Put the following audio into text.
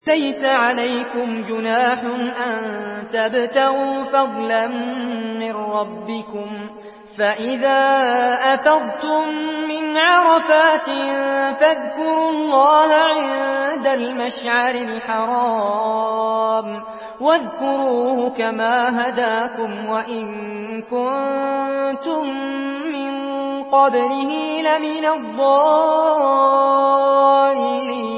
ليس عليكم جناح أن تبتغوا فضلا من ربكم فإذا أفضتم من عرفات فاذكروا الله عند المشعر الحرام واذكروه كما هداكم وإن كنتم من قبله لمن الضالين